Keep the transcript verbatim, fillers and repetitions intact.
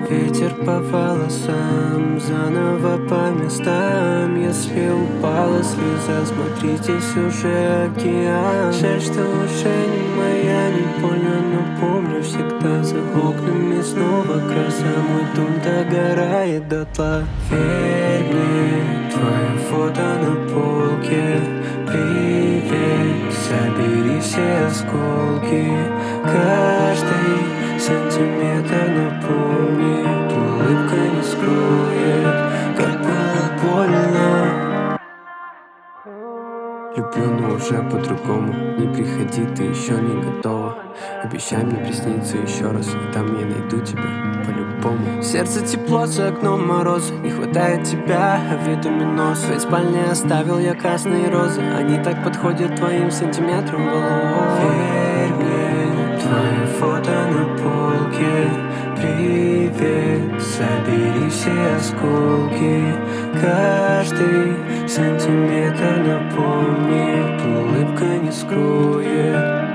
Ветер по волосам, заново по местам. Если упала слеза, смотри, здесь уже океан. Жаль, что уже не моя, не больно, но помню всегда. За окнами снова гроза, мой дом догорает дотла. Верь мне, твое фото на полке. Привет, собери все осколки. Каждый сантиметр напомнит, улыбка не скроет, как было больно. Люблю, но уже по-другому. Не приходи, ты еще не готова. Обещай мне присниться еще раз, и там я найду тебя по-любому. Сердце тепло, за окном мороз. Не хватает тебя, а витаминоз. В своей спальне оставил я красные розы. Они так подходят твоим сантиметрам волос. Верь мне, твое фото на полке. Привет, собери все осколки. Каждый сантиметр напомнит, улыбка не скроет.